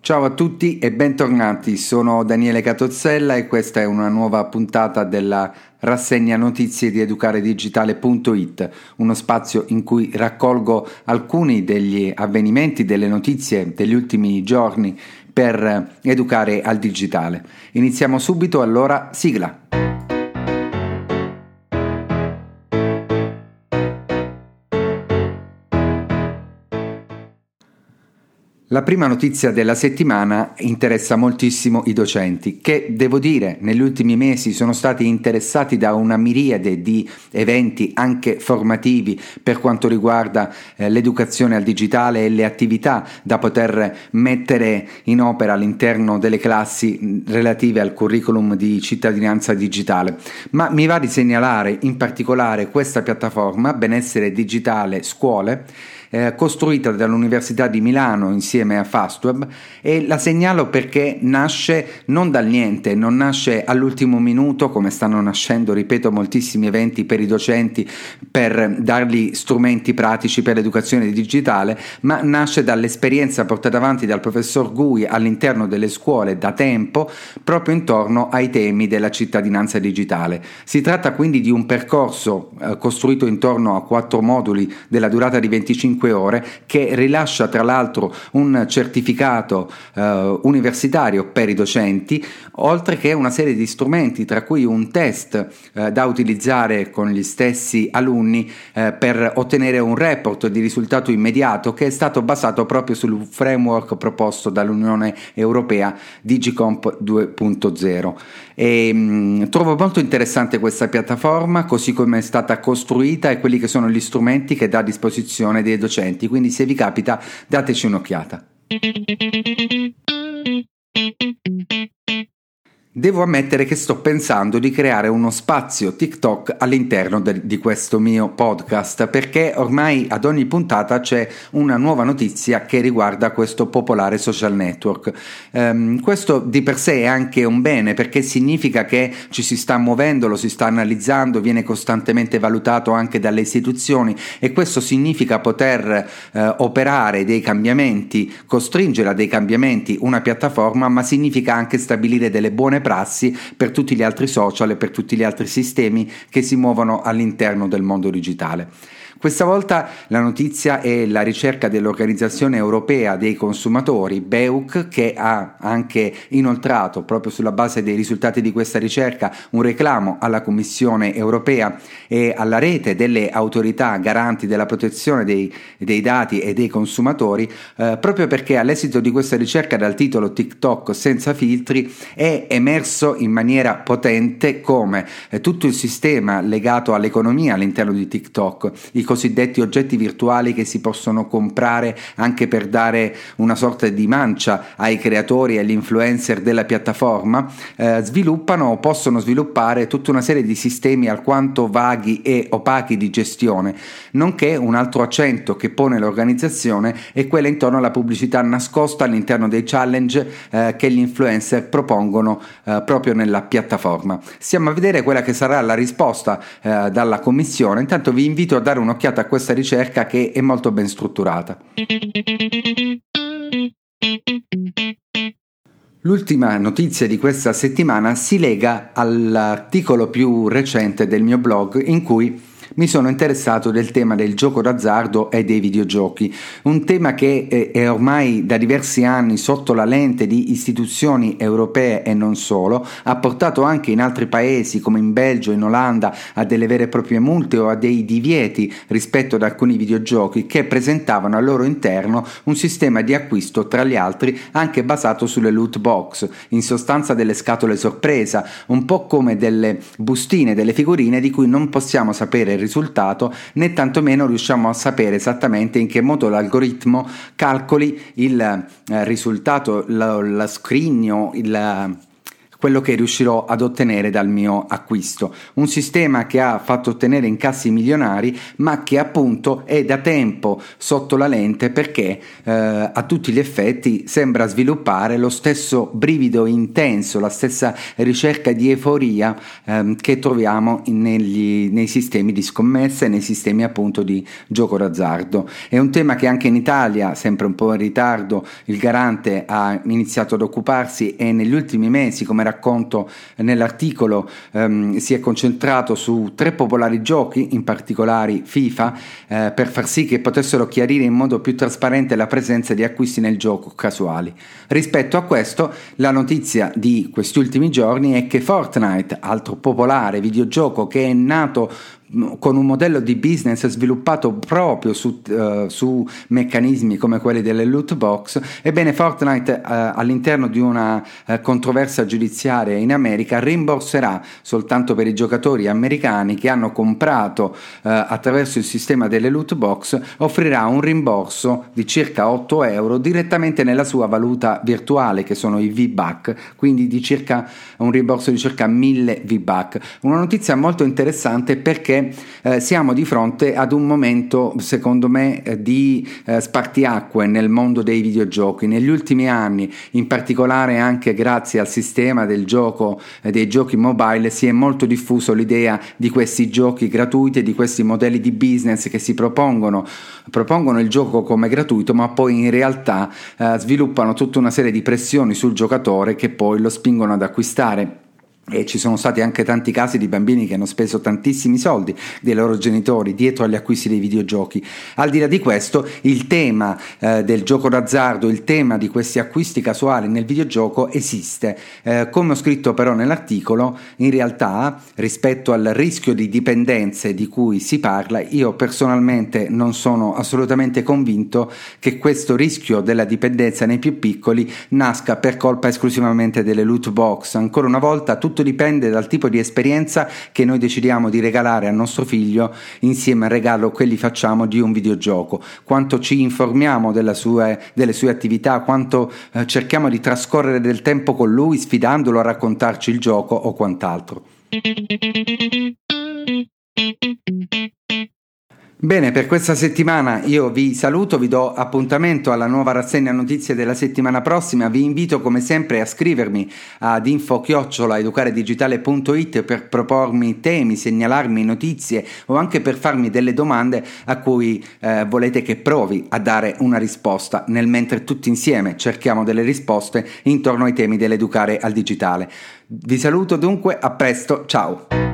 Ciao a tutti e bentornati, sono Daniele Catozzella e questa è una nuova puntata della rassegna notizie di educaredigitale.it, uno spazio in cui raccolgo alcuni degli avvenimenti, delle notizie degli ultimi giorni per educare al digitale. Iniziamo subito, allora sigla. La prima notizia della settimana interessa moltissimo i docenti che, devo dire, negli ultimi mesi sono stati interessati da una miriade di eventi anche formativi per quanto riguarda l'educazione al digitale e le attività da poter mettere in opera all'interno delle classi relative al curriculum di cittadinanza digitale. Ma mi va di segnalare in particolare questa piattaforma Benessere Digitale Scuole, costruita dall'Università di Milano insieme a Fastweb, e la segnalo perché nasce non dal niente, non nasce all'ultimo minuto come stanno nascendo, ripeto, moltissimi eventi per i docenti per dargli strumenti pratici per l'educazione digitale, ma nasce dall'esperienza portata avanti dal professor Gui all'interno delle scuole da tempo proprio intorno ai temi della cittadinanza digitale. Si tratta quindi di un percorso costruito intorno a 4 moduli della durata di 25 ore, che rilascia tra l'altro un certificato universitario per i docenti, oltre che una serie di strumenti, tra cui un test da utilizzare con gli stessi alunni per ottenere un report di risultato immediato, che è stato basato proprio sul framework proposto dall'Unione Europea Digicomp 2.0. Trovo molto interessante questa piattaforma, così come è stata costruita e quelli che sono gli strumenti che dà a disposizione dei docenti, quindi se vi capita dateci un'occhiata. Devo ammettere che sto pensando di creare uno spazio TikTok all'interno di questo mio podcast, perché ormai ad ogni puntata c'è una nuova notizia che riguarda questo popolare social network. Questo di per sé è anche un bene, perché significa che ci si sta muovendo, lo si sta analizzando, viene costantemente valutato anche dalle istituzioni, e questo significa poter operare dei cambiamenti, costringere a dei cambiamenti una piattaforma, ma significa anche stabilire delle buone prassi per tutti gli altri social e per tutti gli altri sistemi che si muovono all'interno del mondo digitale. Questa volta la notizia è la ricerca dell'Organizzazione Europea dei Consumatori, BEUC, che ha anche inoltrato, proprio sulla base dei risultati di questa ricerca, un reclamo alla Commissione Europea e alla rete delle autorità garanti della protezione dei dati e dei consumatori, proprio perché all'esito di questa ricerca, dal titolo TikTok senza filtri, è emerso in maniera potente come tutto il sistema legato all'economia all'interno di TikTok, i cosiddetti oggetti virtuali che si possono comprare anche per dare una sorta di mancia ai creatori e agli influencer della piattaforma, sviluppano o possono sviluppare tutta una serie di sistemi alquanto vaghi e opachi di gestione, nonché un altro accento che pone l'organizzazione è quella intorno alla pubblicità nascosta all'interno dei challenge che gli influencer propongono proprio nella piattaforma. Stiamo a vedere quella che sarà la risposta dalla Commissione. Intanto vi invito a dare un'occhiata a questa ricerca, che è molto ben strutturata. L'ultima notizia di questa settimana si lega all'articolo più recente del mio blog, in cui mi sono interessato del tema del gioco d'azzardo e dei videogiochi, un tema che è ormai da diversi anni sotto la lente di istituzioni europee e non solo, ha portato anche in altri paesi come in Belgio, in Olanda, a delle vere e proprie multe o a dei divieti rispetto ad alcuni videogiochi che presentavano al loro interno un sistema di acquisto, tra gli altri anche basato sulle loot box, in sostanza delle scatole sorpresa, un po' come delle bustine, delle figurine di cui non possiamo sapere il risultato, né tantomeno riusciamo a sapere esattamente in che modo l'algoritmo calcoli il risultato, lo scrigno, quello che riuscirò ad ottenere dal mio acquisto. Un sistema che ha fatto ottenere incassi milionari, ma che appunto è da tempo sotto la lente perché a tutti gli effetti sembra sviluppare lo stesso brivido intenso, la stessa ricerca di euforia che troviamo nei sistemi di scommesse, nei sistemi appunto di gioco d'azzardo. È un tema che anche in Italia, sempre un po' in ritardo, il Garante ha iniziato ad occuparsi e negli ultimi mesi, come racconto nell'articolo, si è concentrato su 3 popolari giochi, in particolare FIFA, per far sì che potessero chiarire in modo più trasparente la presenza di acquisti nel gioco casuali. Rispetto a questo, la notizia di questi ultimi giorni è che Fortnite, altro popolare videogioco che è nato con un modello di business sviluppato proprio su meccanismi come quelli delle loot box, ebbene Fortnite all'interno di una controversia giudiziaria in America rimborserà soltanto per i giocatori americani che hanno comprato attraverso il sistema delle loot box, offrirà un rimborso di circa 8 euro direttamente nella sua valuta virtuale, che sono i V-Buck, quindi un rimborso di circa 1000 V-Buck. Una notizia molto interessante perché siamo di fronte ad un momento, secondo me, di spartiacque nel mondo dei videogiochi. Negli ultimi anni, in particolare anche grazie al sistema del gioco dei giochi mobile, si è molto diffuso l'idea di questi giochi gratuiti e di questi modelli di business che si propongono il gioco come gratuito, ma poi in realtà sviluppano tutta una serie di pressioni sul giocatore che poi lo spingono ad acquistare. E ci sono stati anche tanti casi di bambini che hanno speso tantissimi soldi dei loro genitori dietro agli acquisti dei videogiochi. Al di là di questo, il tema del gioco d'azzardo, il tema di questi acquisti casuali nel videogioco esiste. Come ho scritto però nell'articolo, in realtà rispetto al rischio di dipendenze di cui si parla, io personalmente non sono assolutamente convinto che questo rischio della dipendenza nei più piccoli nasca per colpa esclusivamente delle loot box. Ancora una volta tutto dipende dal tipo di esperienza che noi decidiamo di regalare al nostro figlio insieme al regalo che gli facciamo di un videogioco, quanto ci informiamo delle sue attività, quanto cerchiamo di trascorrere del tempo con lui sfidandolo a raccontarci il gioco o quant'altro. Bene, per questa settimana io vi saluto, vi do appuntamento alla nuova rassegna notizie della settimana prossima. Vi invito come sempre a scrivermi ad info@educaredigitale.it per propormi temi, segnalarmi notizie o anche per farmi delle domande a cui volete che provi a dare una risposta, nel mentre tutti insieme cerchiamo delle risposte intorno ai temi dell'educare al digitale. Vi saluto dunque, a presto, ciao!